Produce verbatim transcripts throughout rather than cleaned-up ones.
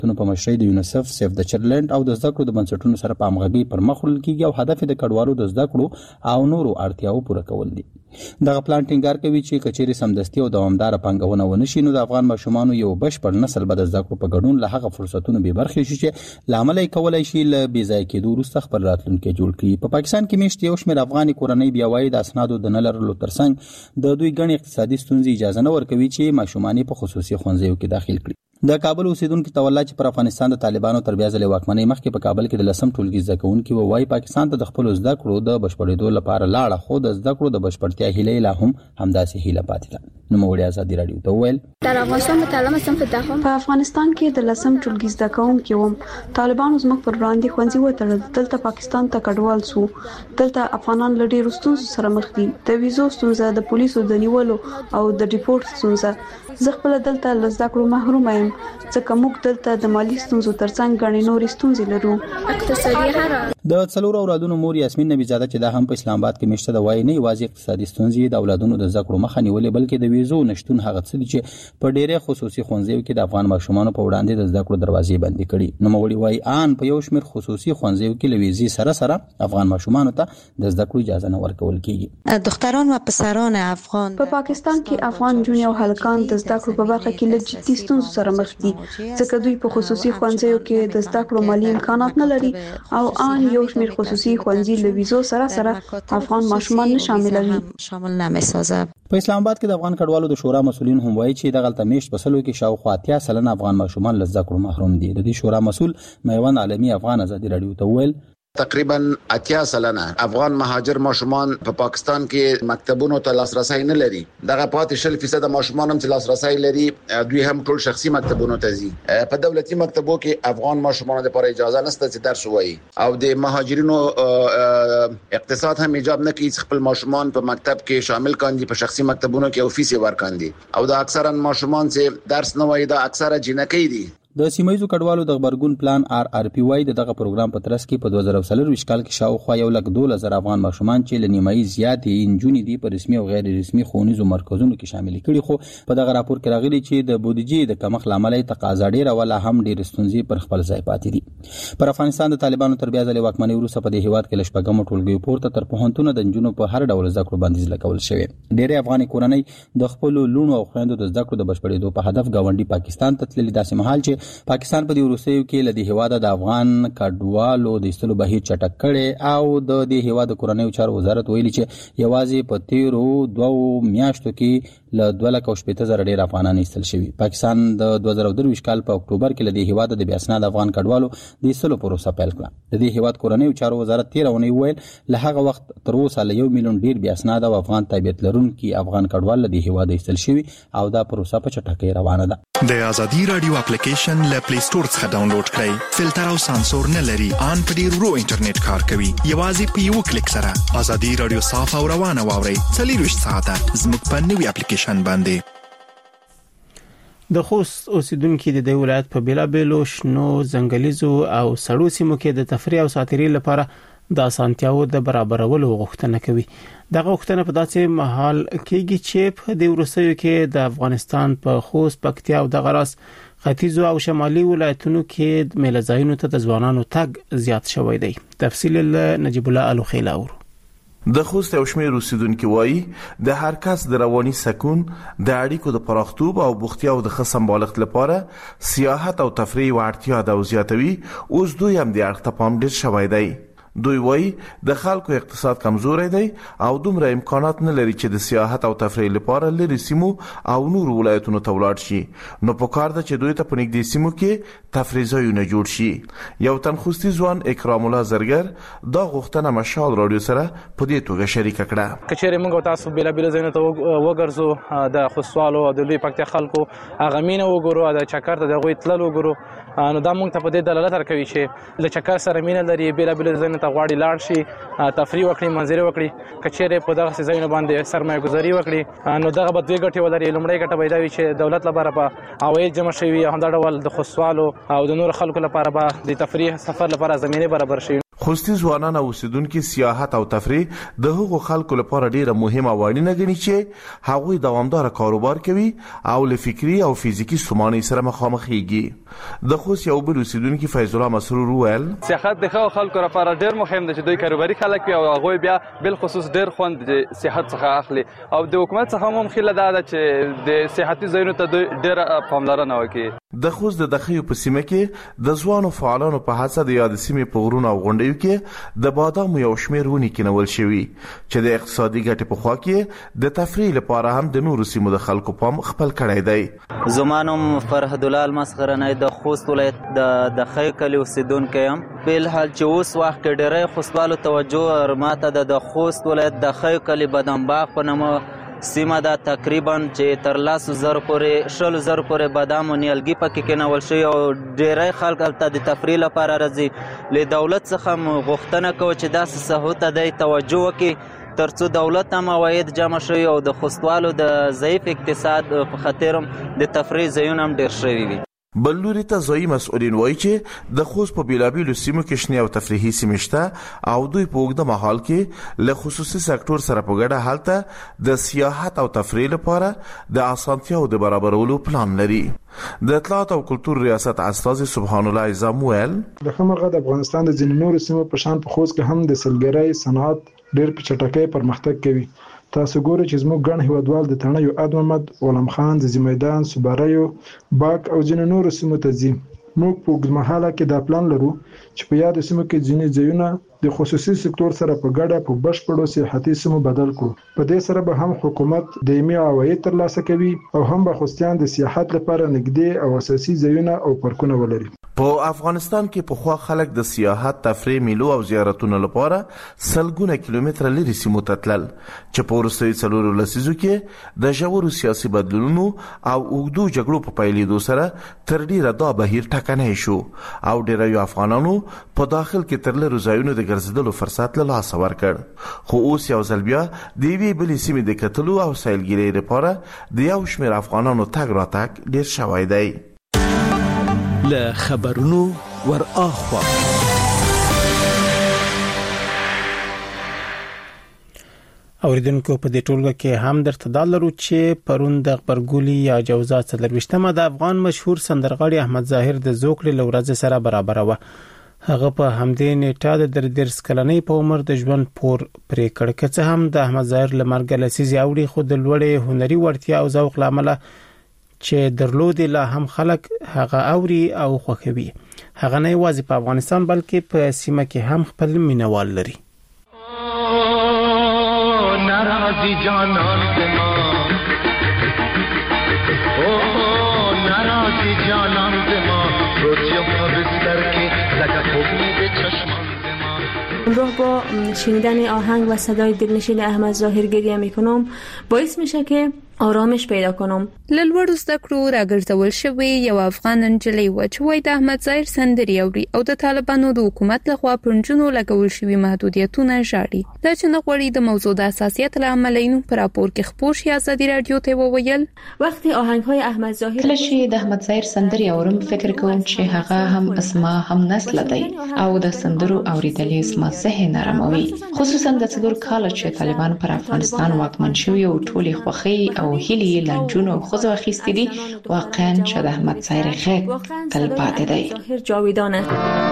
تونو په مشرۍ د یونیسف، سیف د چایلډ او د زده کړو د بنسټونو سره په همغږۍ پر مخ وړل کیږي او هدف د کډوالو د زده کړو او نورو اړتیاو پوره کول دي. دغه پلان ټینګار کوي چې کچېرې سمدستي او دوامداره پانګونه ونه شي نو د افغان ماشومانو یو بشپړ نسل به د زده کړو په ګډون له هغه فرصتونو بې برخې شي چې له امله یې کولی شي له بې ځایه کېدو وروسته خپل راتلونکی جوړ کړي. په پاکستان کې میاشت یو شمېر افغاني کورنۍ بیا وایي د اسنادو د نه لرلو ترڅنګ د دوی ګڼې اقتصادي ستونزې اجازه نه ورکوي چې ماشومان په خصوصي ښوونځیو کې داخل کړي. د کابل اوسیدونکو تولا چې پر افغانستان د طالبانو تر بیا ځلې واکمنۍ مخکې په کابل کې د لسم ټولګي زده کوونکي وایي پاکستان ته د خپلو زده کړو د بشپړېدو لپاره لاړه خو د زده کړو د بشپړتیا هیله لا هم همداسې هیله پاتې ده. نوموړي ازادي راډیو ته وویل در افغانستان مطالعه سم فتح په افغانستان کې د لسم ټولګي زده کوونکي وم طالبانو زموږ پر وړاندې ښوونځي وتړل. دلته پاکستان ته کډوال سو. دلته افغانان له ډېرو ستونزو سره مخ دي. د ویزو ستونزه، د پولیسو د نیولو او د ریپورت ستونزه. زه خپل دلته له زده کړو محروم یم ځکه موږ دلته د مالی ستونزو ترڅنګ غني نورې ستونزې لرو. اقتصادي حالت د څلور اولادونو مور یاسمین نبی زاده چې دا هم په اسلام آباد کې مشته د وای نه یوازې اقتصادي ستونزې د اولادونو د زده کړو مخه نیولې بلکې د ویزو نشټون هغه څه دي چې په ډېرې خصوصي ښوونځیو کې د افغان ماشومانو په وړاندې د زده کړو دروازې بندې کړي. نوموړي وایي ان په یو شمېر خصوصي ښوونځیو کې له ویزې سره سره افغان ماشومانو ته د زده کړو اجازه نه ورکول کیږي. دختران و پسران افغان په پاکستان کې افغان جون او هلکان د زده کړو په برخه کې له جدي ستونزو سره مخ دي ځکه دوی په خصوصي ښوونځیو کې د زده کړو مالی امکانات نه لري او ان یو شمېر خصوصي ښوونځي له ویزو سره سره افغان ماشومان نه شاملوي شامل نمی‌سازه. په اسلام آباد کې د افغان کډوالو د شورا مسؤلین هم وایي چې دغه میاشت په سلو کې شاوخوا اتیا سلنه افغان ماشومان له زده کړو محروم دي. د دې شورا مسؤل میوند عالمي افغان ازادي راډیو ته وویل تقریبا اتیا سلنه افغان مهاجر ماشومان په پا پاکستان کې مکتبونو ته لاسرسي نه لري. دغه پاتې شل فیصد ماشومان هم چې لاسرسي لري دوی هم ټول شخصي مکتبونو ته ځي. په دولتي مکتبو کې افغان ماشومان لپاره اجازه نشته چې درس ووایي او د مهاجرینو اقتصاد هم ایجاب نه کوي خپل ماشومان په مکتب کې شامل کاندي په شخصي مکتبونو کې او فیس ورکاندي او د اکثرا ماشومان چې درس نه وایي د اکثره جنکې دي. د سیمایي کډوالو د خبرګون پلان آر آر پی واي دغه پروګرام په ترڅ کې په دوه زره څلور کال کې شاوخوا یو لک دوه زره افغان ماشومان چې له نیمایي زیاتې انجونې دي په رسمي او غیر رسمي ښوونیزو مرکزونو کې شامل کړي. خو په دغه راپور کې راغلي چې د بودیجې د کمښت لامل تقاضا ډېره ولا هم ډېر ستونزې پر خپل ځای پاتې دي. پر افغانستان د طالبانو تر بیا ځلې واکمنۍ وروسته په دې هیواد کې لشپږم ټولګي پورته تر پوهنتون د انجونو په هر ډول زده کړو بندیز لګول شوی. ډېرې افغاني کورنۍ د خپل لونو او خويندو د زده کړو د بشپړېدو په هدف گاونډي پاکستان ته تللي داسې مهال چې پاکستان په وروستیو کې له دې هیواده د افغان کډوالو د ایستلو بهیر چټک کړي او د دې هیواد کورنیو چارو وزارت ویلي چې یوازې په تیرو دوو میاشتو کې له دوه لک او شپېته زره ډېر افغانان ایستل شوي. پاکستان د دوه زره درویشت کال په اکتوبر کې له دې هیواده د بې اسناده افغان کډوالو د ایستلو پروسه پیل کړه. د دې هیواد کورنیو چارو وزارت تېره اونۍ وویل له هغه وخت تر اوسه له یو میلیون ډېر بې اسناده او افغان تابعیت لرونکي افغان کډوال له دې هیواده ایستل شوي او دا پروسه په چټکۍ روانه ده. د ازادي رادیو اپلیکیشن له پلی سٹور څخه ډاونلوډ کړئ. فلټر او سانسور نه لري. ان په ډیر ورو انټرنیټ کار کوي. یوازې په یو کلیک سره ازادي رادیو صاف او روانه واورئ. څلورویشت ساعته زموږ په نوي اپلیکیشن باندې. د خوست اوسیدونکو د دې ولایت په بیلابېلو شنو ځنګلیزو او سړو سیمو کې د تفریح او ساتیري لپاره د اسانتیاو د برابرولو غوښتنه کوي. دغه غوښتنه په داسې مهال کېږي چې په دې وروستیو کې د افغانستان په خوست، پکتیا او دغه راس ختیځو او شمالي ولایتونو کې د میلځایونو ته د ځوانانو تګ زیات شوی دی. تفصیل له نجیب الله الوخیل اورو. د خوست او شمیر اوسیدونکو وایي د هر کس د رواني سکون، د اړیکو د پراختوب او بوختیا او د خصم بالغت لپاره سیاحت او تفریح ورتیا د زیاتوي. اوس دوی هم د اړخ ته پام ډیر شوی دی. دوی وایي د خلکو اقتصاد کمزوري دی او دومره امکانات نه لري چې د سیاحت او تفریح لپاره لري سیمو او نور ولایتونو ته ولاړ شي. نو په کار ده چې دوی ته په نږدې سیمو کې تفریح ځایونه جوړ شي. یو تنخوستي ځوان اکرام الله زرګر دا غوښتنه مشال رادیو سره په دې توګه شریک کړه. کچېره موږ تاسو بلا بلا ځایونه ته وګرځو د خوستوالو او د لوی پکتیا خلکو هغه مینه وګورو د چکر ته د غوي تلل وګورو. نو دا موږ ته په دې دلالت ورکوي چې د چکر سره مینه لري، بلا بلا ځایونه ته غواړي لاړ شي، تفریح وکړي، منظره وکړي. کچېره په دغه ځایونه باندې سرمایه گذاري وکړي نو دغه به دوی ګټي ولري. لومړی ګټه پیدا وي چې دولت لپاره به عواید جمع شي او همدا ډول د خوستوالو او د نور خلکو لپاره به د تفریح سفر لپاره زمينه برابر شي. خوستي ځوانان او اوسیدونکو سیاحت او تفریح د هغو خلکو لپاره ډیره مهمه وړاندې غني چې هغوی دوامدار کاروبار کوي او له فکری او فزیکی ستونزو سره مخامخېږي. د خوست یو بل اوسیدونکو فیض الله مسرور وویل سیاحت د خلکو لپاره ډیر مهم دی چې دوی کاروباري خلک وي او هغوی بیا بل خصوص ډیر خوند د سیاحت څخه اخلي او د حکومت څخه هم خله ده چې د سیاحتي ځایونو ته ډیر پاملرنه وکړي. د خوست د دخیو په سیمه کې د ځوانو فعالانو په هڅه د یاد سیمې په غرونو او غونډیو کې د بادامو یو شمېر ونې کینول شوي چې د اقتصادي ګټې په خوا کې د تفریح لپاره هم د نورو سیمو د خلکو پام خپل کړی دی. زما نوم فرهد الله المسخرنی د خوست ولایت د دخیو کلي اوسیدونکی یم. بلحال چې اوس وخت کې ډېری خوستوالو توجه ماته د خوست ولایت د دخیو کلي بادام باغ په نامه سیمه دا تقریبا چې تر لاسو زر پورې شل زر پورې بادام او نیالګي پکې کېنول شوي او ډېری خلک هلته د تفریح لپاره راځي. له دولت څخه هم غوښتنه کوو چې داسې ساحو ته دی توجه وکړي ترڅو دولت هم عواید جمع شوي او د خوستوالو د ضعیف اقتصاد په خاطر هم د تفریح ځایونه هم ډېر شوي وي. بل لوري ته ځایي مسؤلین وایي چې د خوست په بیلابیلو سیمو کې شنې او تفریحي سیمې شته او دوی په اوږده مهال کې له خصوصي سکتور سره په ګډه هلته د سیاحت او تفریح لپاره د اسانتیاو د برابرولو پلان لري. د اطلاعات او کلتور ریاست استاذ سبحان الله اعظم ویل د خمرغه د افغانستان د ځینو نورو سیمو په شان په خوست کې هم د سلګرۍ صنعت ډېر په چټکۍ پرمختګ کوي. تاسو ګورئ چې زموږ ګڼ هیوادوال د تڼیو اد محمد، غلام خان، د زمیدان، صبریو، باک او ځینو نورو سیمو ته ځي. موږ په اوږدمهاله کې دا پلان لرو چې په یادو سیمو کې ځینې ځایونه د خصوصي سکتور سره په ګډه په بشپړو سیاحتي سیمو بدل کړو. په دې سره به هم حکومت دایمي عواید ترلاسه کوي او هم به خوستیان د سیاحت لپاره نږدې او اساسي ځایونه او پارکونه ولري. په افغانستان کې په خوا خلک د سیاحت، تفریح، میلو او زیارتونو لپاره سلګونه کیلومتره لري سیمو ته تلل چې په وروستیو څلورو لسیزو کې د ژورو سیاسي بدلونونو او اوږدو جګړو په پیلېدو سره تر ډیره دا بهیر ټکنی شو او ډیرو افغانانو په داخل کې تر لرو ځایونو د ګرځېدلو فرصت له لاسه ورکړ. خو اوس یو ځل بیا د یوې بلې سیمې د کتلو او سیلګرۍ لپاره د یو شمېر افغانانو تګ راتګ ډیر شوی دی. له خبرونو ور اخوا اوریدونکو په دې ټولګه کې هم درته دا لرو چې پرون د خبرګولي یا جوزا څلرويشتمه د افغان مشهور سندرغاړي احمد ظاهر د زوکړې لورځ سره برابر و. هغه په همدې نیټه د درې کلنۍ په عمر د ژوند پور پرې کړ. که څه هم د احمد ظاهر لمرګ لسیزي اوړي خو د لوړې هنري وړتیا او ذوق لامل چې درلودي لا هم خلک هغه اوري او خوښوي. هغه نه یوازې په افغانستان بلکې په سیمه کې هم خپل مینوال لري. ناراضي جانان دما او ناراضي جانان دما روزی په بستر کې لکه خوب می چشمان همراه با شنیدن آهنگ و صدای دلنشین احمد ظاهر گریه میکنم باعث میشه که آرامش پیدا کنم. للوړو زده کړو راګرځول شوی یو افغان نجلۍ و چې وای د احمد ظاهر سندري اوري او د طالبانو د حکومت لخوا پرنجونو لګول شوی محدودیتونه ژاړي. دا چې نه غوړي د موضوع د حساسیت له امله اینو پر راپور کې خبر شي ازادي رادیو ته وویل وقتی آهنگ‌های احمد ظاهر کله چې د احمد ظاهر سندري اورم فکر کوم چې هغه هم اسما هم نسل دی او د سندرو اوریدل اسما ذهن آراموي، خصوصا د څلور کال چې طالبان پر افغانستان واکمن شوی او ټولي خوخي او هلي لنجونو خو اخیستی دي. واقعا چې د احمد ظاهر غږ تل پاتې دی. جاویدانه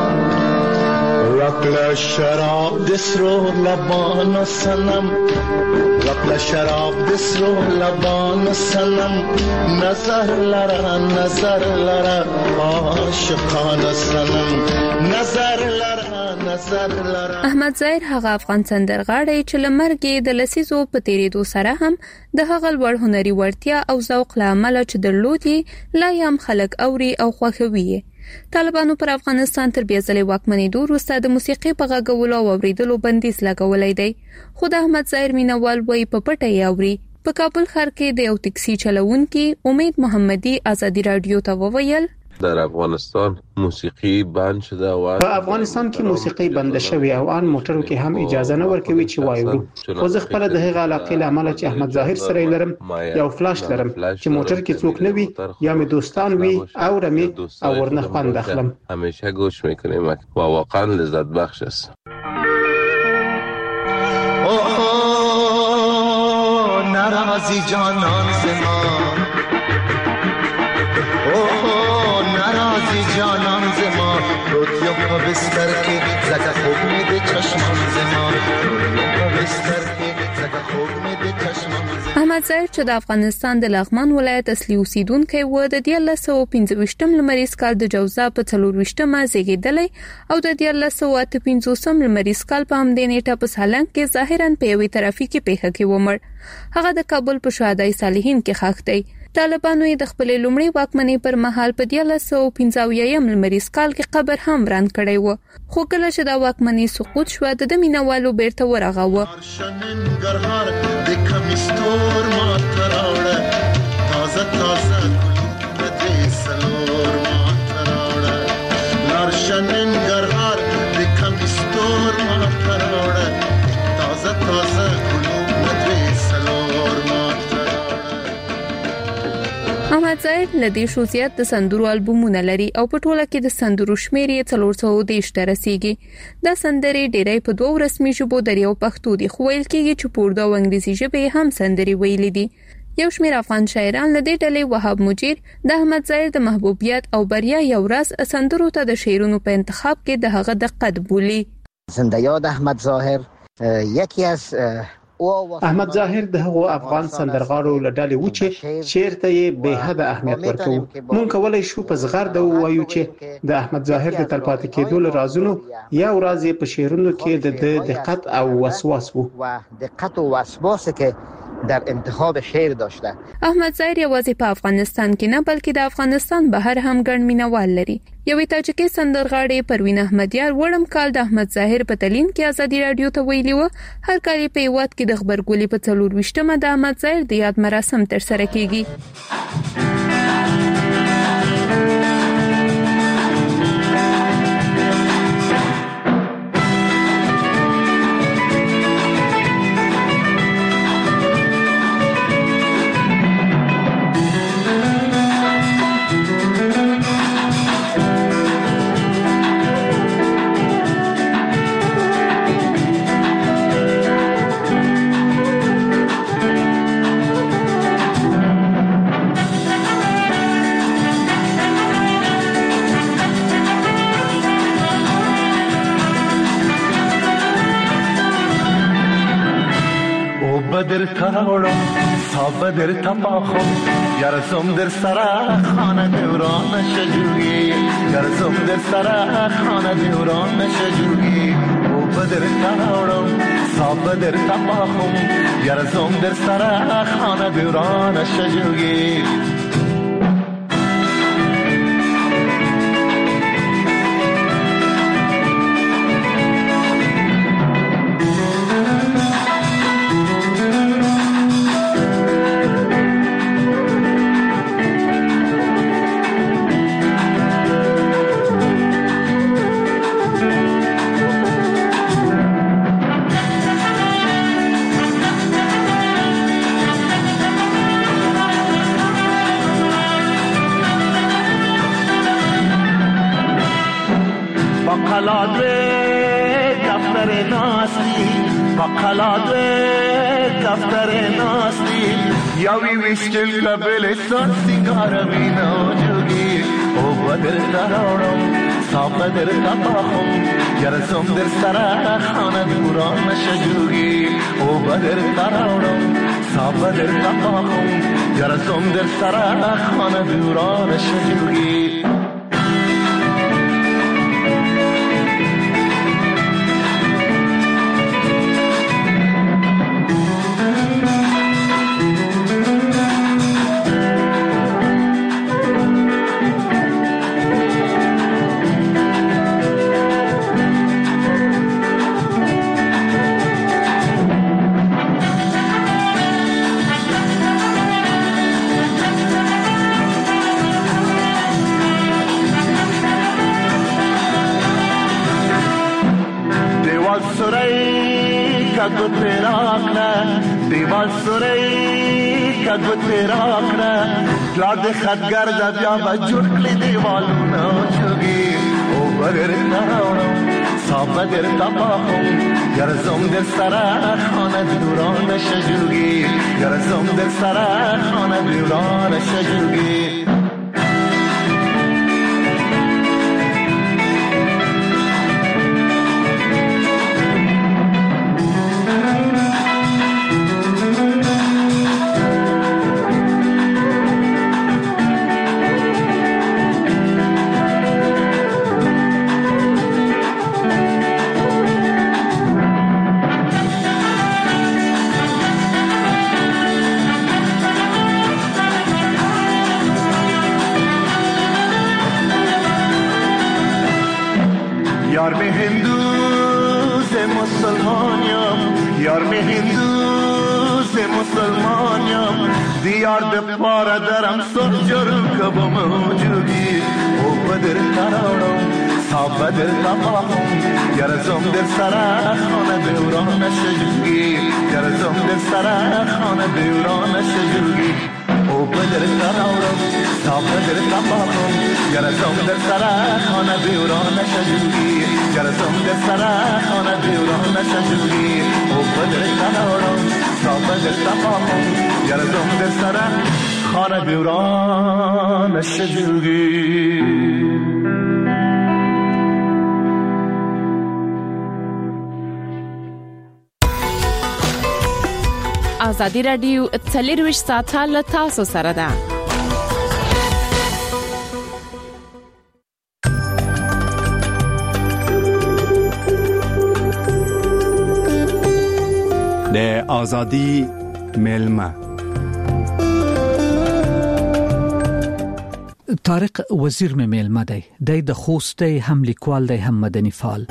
رپلا شراب دسرو لبان سنم رپلا شراب دسرو لبان سنم نظر لرا نظر لرا عاشقان سنم نظر لرا نظر لرا. احمد ظاهر هغه افغان سندرغاړی چې لمرګي د لسیزو په تیریدو سره هم د هغه لوړ هنري وړتیا او ذوق له امله چې درلودي لا هم خلک اوري او خوښوي. طالبانو پر افغانستان تر بیا ځلې واکمنېدو وروسته د موسیقي په غږولو او اوریدلو بندیز لګولای دی. خو د احمد ظاهر مینوال وایي په پټه یې اوري. په کابل ښار کې د یو ټکسي چلوونکي امید محمدي ازادي رادیو ته وویل در افغانستان موسیقی بند شده و په افغانستان کې موسیقي بند شوی او ان موټرو کې هم اجازه نه ورکوي چې وایو. خو زه خپل د هغه علاقې لامل چې احمد ظاهر سره لرم یو فلاش لرم چې موټر کې څوک نه وي یا می دوستان وي او رمي او ورنه خوند اخلم. همیشه گوش میکنیم و واقعا لذت بخش است. ناراضی جانان زمان اوه ناراضی جانان زمان روتیو په بستر کې زکه خوب مې د چشمان زمان روتیو په بستر کې زکه خوب مې د چشمان. احمد ظاهر چې د افغانستان د لغمان ولایت اصلي اوسیدونکی و د دیارلس سوه پنځه ویشتم لمریز کال د جوزا په څلور ویشتمه زیږیدلی او د دیارلس سوه اته پنځوسم لمریز کال په همدې نیټه په سالنګ کې ظاهراً په یوې ترافیکي پیښه کې ومړ. هغه د کابل په شهدای صالحین کې ښخ دی. طالبانو یې د خپلې لومړۍ واکمنۍ پر مهال په دیارلس سوه پنځه اویایم لمریز کال کې قبر هم وران کړی و. خو کله چې د واکمنۍ سقوط شو د ده مینوالو بیرته ورغاوه. تازه تازه ندی سلور ما تراوړه لارشنن ګرهار د کمستور ما تراوړه تازه تازه ندی سلور ما تراوړه. احمد ظاهر لدې شو زیات د سندرو البومونه لري او په ټوله کې د سندرو شمیر یې څلور سوه دېرش ته رسیږي. دا سندرې ډېری په دوو رسمي ژبو درې او پښتو دي خو ویل کېږي چې په اردو او انګلیسي ژبې هم سندرې ویلي دي. یو شمېر افغان شاعران له دې ډلې وهاب مجیر د احمد ظاهر د محبوبیت او بریا یو راز سندرو ته د شعرونو په انتخاب کې د هغه دقت بولي. زنده یاد احمد ظاهر یکی از احمد ظاهر د هغو افغان سندرغاړو له ډلې و چې شعر ته یې بې حده اهمیت ورکوو. مونږ کولی شو په زغرده ووایو چې د احمد ظاهر د تلپاتې کېدو له رازونو یو راز یې په شعرونو کې د دقت او وسواس و. دقت او وسواس که در انتخاب شعر داشته. احمد ظاهر یوازې په افغانستان کې نه بلکې د افغانستان بهر هم ګڼ مینوال لري. یوې تاجکي سندرغاړې پروین احمدیار وړم کال د احمد ظاهر په تلین کې ازادي رادیو ته ویلي و هر کال په هیواد کې د خبرګولۍ په څلور ویشتمه د احمد ظاهر د یاد مراسم ترسره کیږي. بدر تراوړم صابدر تپاخم یارزم در سرا خانه دوران شجوی یارزم در سرا خانه دوران شجوی او بدر تراوړم صابدر تپاخم یارزم در سرا خانه دوران شجوی. یاوی ویشتل قبلستان سنگار مینا جوگی او بدر تراوڑم صابدر تپاخم یارزم در سرا خانه دوران شجوگی او بدر تراوڑم صابدر تپاخم یارزم در سرا خانه دوران شجوگی. سوری کدو تیرا کنه دیوال سوری کدو تیرا کنه لاد خدگر دا بیا بجور کلی دیوالونا چوگی او بگر نراونم صاحب در تباهم گرزم در سر خانه دوران شجوگی گرزم در سر خانه دوران شجوگی یار میں ہندو سے مسلمانیم یار میں ہندو سے مسلمانیم دیار د پارا درم سر جرم کبم موجودی او بدر تراڑم صاحب بدر تباهم گرزم در سر خانه دوران شجوگی گرزم در سر خانه دوران شجوگی او بدر تراورم صاحب بدر تباهم گرزم در سر خانه دوران شجوگی گرزم در سر خانه دوران شجوگی او بدر تراورم صاحب بدر تباهم گرزم در سر خانه دوران شجوگی. ازادي رادیو څلرویشت ساعته له تاسو سره ده. د ازادي ملما طارق وزیر مې ملما دی د خوست هم لیکوال دی هم مدني فعال.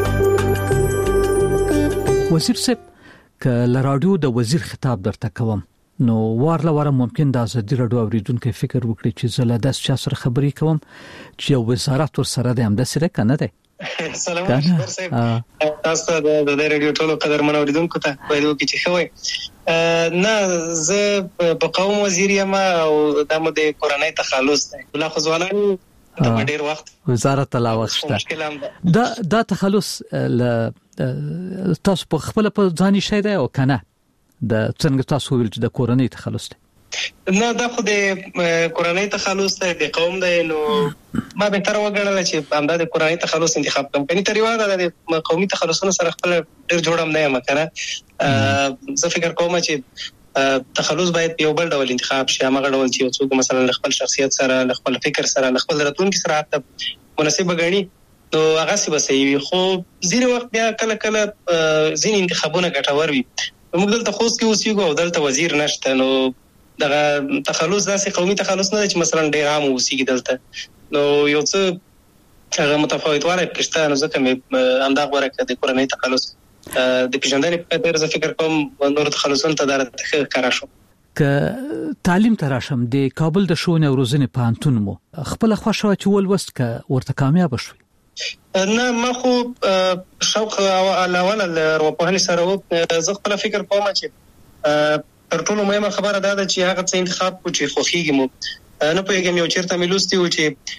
وزیر صاحب که لراډیو د وزیر خطاب درته کوم نو وارله واره ممکن د ازادي رادیو اوریدونکو فکر وکړي چې زله د چا سره خبرې کوم چې وزارت ور سره د هم د سره کنه دی. سلام علیکم صاحب تاسو د د رادیو ټولو قدرمن اوریدونکو ته وایو چې خوي نه زه په قوم وزیر یم او د مو د کورنۍ تخلص دی بل خو ځوانان د ډیر وخت وزارت لا وخته دا دا تخلص ل تاسو په خپل په ځاني شې ده او کنه د څنګه تاسو ویل چې د کورنۍ تخلص دی نه دا خو د کورنۍ تخلص دی د قوم دی نو ما به تر وګڼل چې همدا د کورنۍ تخلص انتخاب کوم کني تر یو د قومي تخلصونو سره خپل ډیر جوړم نه یم کنه زه فکر کوم چې تخلص باید یو بل ډول انتخاب شي هغه ډول چې څوک مثلا خپل شخصیت سره خپل فکر سره خپل راتلونکي سره مناسب غني نو هغه څه بسوي خو ځینې وخت بیا کله کله ځینې انتخابونه ګټور وي موږ دلته خوست کې اوسېږو او دلته وزیر نشته نو دغه تخلص داسې قومي تخلص نه چې مثلا ډېر عام اوسېږي دلته نو یو څه هغه متفاوتوالی پکې نو ځکه مې همدا غوره کړه د کورنۍ تخلص د پیژندنې په خاطر زه فکر کوم نور تخلصونه ته دا ښکاره شو. که تعلیم تراشم د کابل د ښوونې او روزنې پوهنتون مو خپل خوښه چې ولوست که ورته کامیاب شوي نه ما خو شوق علاوه له ارواپوهنې سره و زه خپل فکر کوم چې تر ټولو مهمه خبره دا ده چې هغه څه انتخاب کو چې خوښیږي مو نه پوهیږم یو چیرته مې لوستي و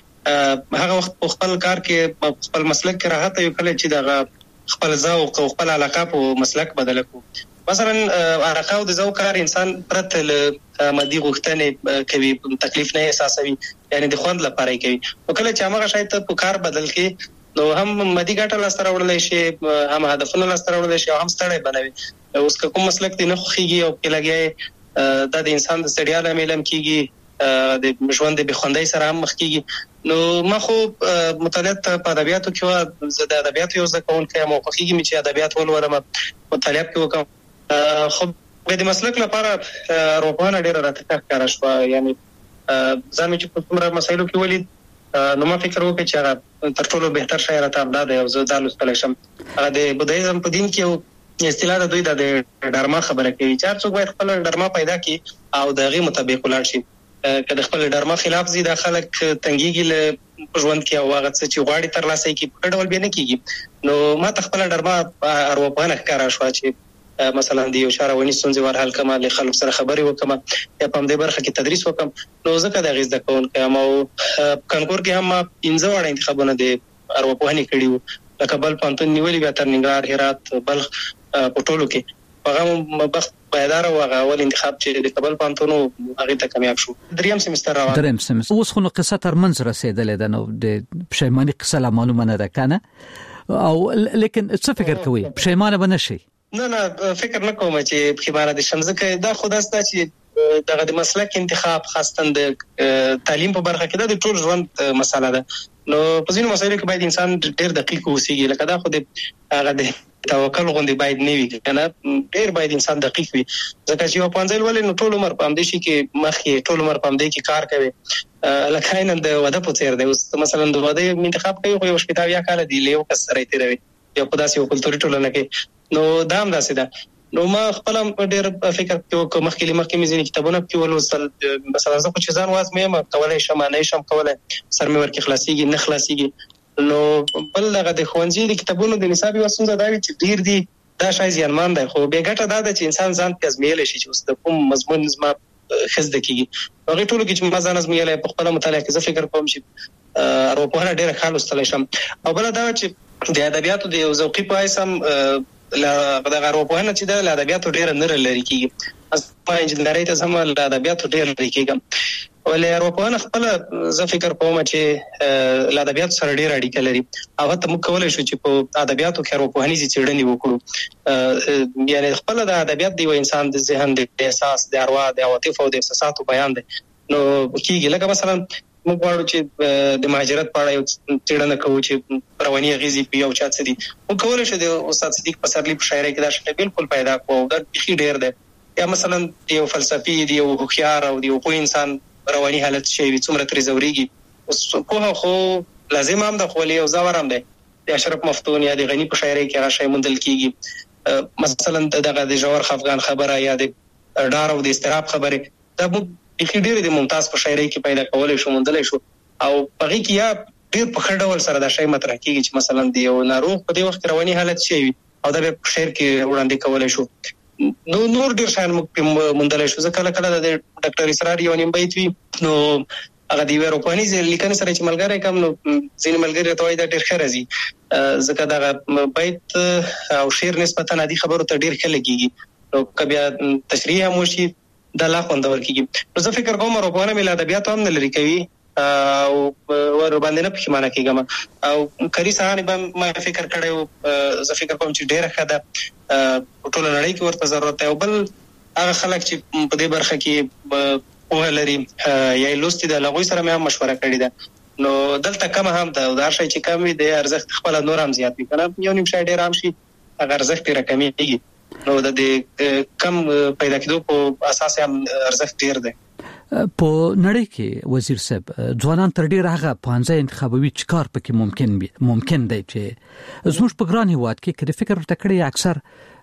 چې هغه وخت په خپل کار کې خپل مسلک کې راحت یو کله چې دغه خپل ذوق او خپل علاقه په مسلک بدل کو مثلا علاقه او د ذوق کار انسان پرته له مادي غوښتنې کوي تکلیف نه احساسوي یعنی د خوند لپاره کوي او کله چې هغه شاید په کار بدل کې نو هم مادي ګټه لاسته راوړل شي هم هدفونه لاسته راوړل شي هم ستړی بنوي اوس کوم مسلک دی نه خوږي او کې لګي د انسان د ستړیا لامل هم کیږي د ژوند د بخوندۍ سره هم مخ کیږي نو ما خو مطالعات په ادبیاتو کې زه د ادبیاتو یو ځکه کوم مو خوږي مې چې ادبیات ولولم مطالعه کې وکم خو د مسلک لپاره روپانه ډیره راته کار شو یعنی ځم چې په کومه مسایلو کې ولید نو ما فکر وکړ چې هغه تر ټولو بهتر شاعر ته امداد دی او زه د لوستل شم هغه د بودایزم په دین کې اصطلاح د دوی د ډرما خبره کوي چې څوک باید خپل ډرما پیدا کړي او دغه مطابق ولاړ شي کله خپل ډرما خلاف زی د خلک تنګيږي له ژوند کې او هغه څه چې غواړي تر لاسه کې په ډول به نه کیږي. نو ما تخپل ډرما اروپانه ښکارا شو چې مثلا د یو شاروونی ستونزې ور حل کما له خلکو سره خبرې وکم یا په دې برخه کې تدریس وکم. نو ځکه د غیز د کون کوم او کنکور کې هم انځه وړ انتخابونه د اروپانه کړیو لکه بل پانتون نیولې بیا تر ننګرهار هرات بلخ په ټولو کې هغه مبخت پایدار او هغه ول انتخاب چې د کابل پانتونو هغه ته کامیاب شو. دریم سمستر روان دریم سمستر اوس خو نو قصه تر منځ رسیدلې ده. نو د پښیماني قصه لا معلومه نه ده کنه او لیکن څه فکر کوي پښیمانه بنه شي؟ نه نه فکر نه کوم چې پښیمانه دي شم ځکه دا خو داسته چې دغه د مسلک انتخاب خاصه د تعلیم په برخه کې د ټول ژوند مسله ده. نو په ځینو مسایلو کې باید انسان ډېر دقیق اوسېږي لکه دا خو د هغه د توکل غوندي باید نه وي کنه ډېر باید انسان دقیق وي ځکه چې یو پنځل ولې نو ټول عمر پام دي شي کې مخې ټول عمر پام دي کې کار کوي لکه نن د وده په څیر دی. اوس مثلا د وده انتخاب کوي خو یو شپږ یا کال دی له کس سره تیروي یو په داسې یو کلتوري ټولنه کې نو دا هم داسې ده. نو ما خپل ډېر فکر کوم مخکې مخکې مې ځینې کتابونه کې ولوستل مثلا زه خو چې ځان واز مې کولای شم نه شم کولای سر مې ورکه خلاصيږي نه خلاصيږي. نو بل دغه د خوانځي د کتابونو د نصابي وسنځ دا وی چې ډیر دي دا شای زیانمان دی خو به ګټه دا ده چې انسان ځان ته ازمیل شي چې اوس د کوم مضمون زما خزده کیږي. هغه ټولو کې چې ما ځان ازمیل په خپل مطالعه کې زه فکر کوم چې اروپا ډیره خالص تل شم او بل دا چې د ادبیاتو د ذوقي پایسم لا د اروپا نه چې د ادبیاتو ډیره نه لري کیږي اس په انجنیری ته سم د ادبیاتو ډیره لري کیږي ولې اروپا نه خپل زه فکر کوم چې ل ادبیات سره ډیر اړیکه لري او ته موږ کولای شو چې په ادبیاتو کې اروپاني څېړنې وکړو. یعنی خپل د ادبیات دی و انسان د ذهن د احساس د اروا د عواطف او د احساساتو بیان دی. نو کیږي لکه مثلا موږ غواړو چې د مهاجرت په اړه یو څېړنه کوو چې رواني غیزي په یو چا څه دي موږ کولای شو د استاد صدیق پسرلی په شاعرۍ کې دا شته بالکل پیدا کوو دا بخي ډیر دی. یا مثلا یو فلسفي دی یو هوښیار او دی یو انسان رواني حالت شي څومره تر زوريږي اوس په خو لازم هم د خولي او زاور هم دی د اشرف مفتون یا د غنی په شاعرۍ کې هغه شی مندل کیږي. مثلا دغه د جوهر افغان خبره یا د ډار او د استراب خبره دا بخي ډیر د ممتاز په شاعرۍ کې پیدا کولای شو مندل شو او پغې کې یا ډیر په خړډول سره دا شی مطرح کیږي چې مثلا دی یو ناروغ په دې وخت رواني حالت شي او دا په شعر کې وړاندې کولای شو. نو نور ډیر شان مندل شو ځکه کله کله د ډاکټر اسرار یو نیم بیت وی نو هغه دی اروپاني لیکنه سره چې ملګری کم نو ځین ملګری ته وای دا ډیر ښه راځي ځکه دا بیت او شعر نسبتا د خبرو ته ډیر ښه لګیږي نو کبیا تشریح هم وشي د لا خوندور کیږي. نو زه فکر کوم اروپانه مل ادبیات هم نه لري کوي او ور باندې نه پښیمانه کیږم او کری سهانی به ما فکر کړو زه فکر کوم چې ډیر ښه ده ټول نړۍ کې ورته ضرورت دی او بل هغه خلک چې په دې برخه کې په لري یا لوستي د لغوي سره مې هم مشوره کړې ده نو دلته کم هم ده دا شی چې کم وي د ارزښت خپل نور هم زیات وي کنه یو نیم شای ډیر هم شي هغه ارزښت رقمي کیږي نو د دې کم پیدا کېدو په اساس هم ارزښت ډیر دی. په نړۍ کې وزیر صاحب ځوانان تر ډیره هغه پانځه انتخابوي چکار پکې ممکن بي ممکن دی چې زموږ په ګران هیواد کې کله فکر ورته کړی اکثر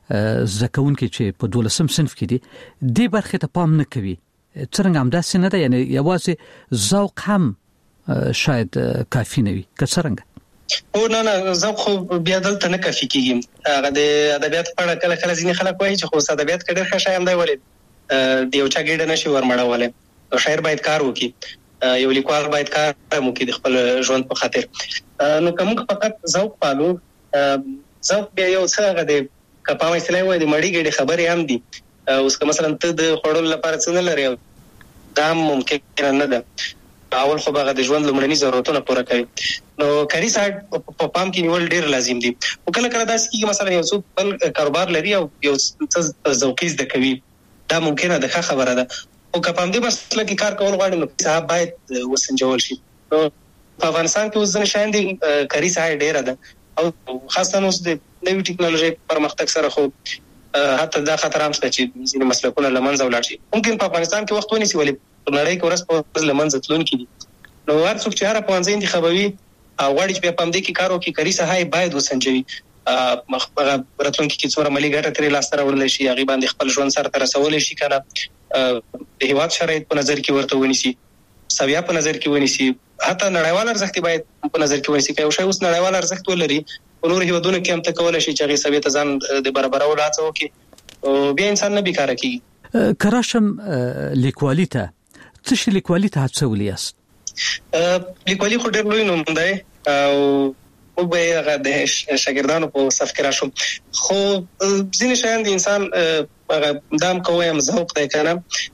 زکون کې چې په دولسم صنف کې دي د برخه ته پام نه کوي څنګه هم داسې نه ده یعنی یوازې ذوق هم شاید کافي نه وي که څنګه او نه نه ذوق خو بیا دلته نه کافي کیږي هغه د ادبیات په اړه کله کله ځینې خلک وایي چې خو ادبیات کې ډېر ښه شی هم دی ولې د یو چا ګډه نشي ورمړولای او شاعر باید کار وکړي یو لیکوال باید کار وکړي د خپل ژوند په خاطر نو کوم فقط ذوق پالو ذوق بیا یو څه غو د کپاوې سلای وای د مړی ګډه خبرې هم دي اوس که مثلا ته د خړول لپاره څه نه لري دا ممکن نه ده اول خو هغه د ژوند لمړني ضرورتونه پوره کوي نو کاری ساعت په پام کې نیول ډیر لازم دي او کله کله داسې کیږي مثلا یو څو بل کاروبار لري او یو څه ذوقي زده کوي دا ممکنه ده خبره ده او کپام دې بس لکه کار کول غواړي نو صاحب باید وسنجول شي نو په افغانستان کې اوس ځنه شاین دي کاری ساعت ډیر ده او خاصه اوس د نوې ټکنالوژي پرمختګ سره خو حتی دا خطر هم شته چې ځینې مسلکونه لمنځه ولاړ شي ممکن په افغانستان کې وخت ونیسي ولې په نړۍ کې ورس په لمنځه تلون کې نو هر څوک چې هر افغاني انتخابوي او غواړي چې په پام دې کې کار وکړي کاری ساحه باید وسنجوي مخبره راتلونکي کې څوره ملي ګټه ترې لاس ته راوړل شي هغه باندې خپل ژوند سره تر رسول شي کنه د هیواد شرایط په نظر کې ورته ونیسي، سویا په نظر کې ونیسي، حتی نړیوال ارزښت باید په نظر کې ونیسي. که یو شی اوس نړیوال ارزښت ولري په نور هیوادونو کې هم ته کولای شي چې هغې سویې ته ځان د برابرولو هڅه وکړي، او بیا انسان نه بیکاره کېږي. کراشم لیکوالي ته څه شي لیکوالي ته هڅولی یاست؟ لیکوالي خو ډېر لوی نوم دی او موږ به هغه د شاګردانو په صف کې راشو، خو ځینې شیان د انسان هغه دام کوم ذوق دی که نه.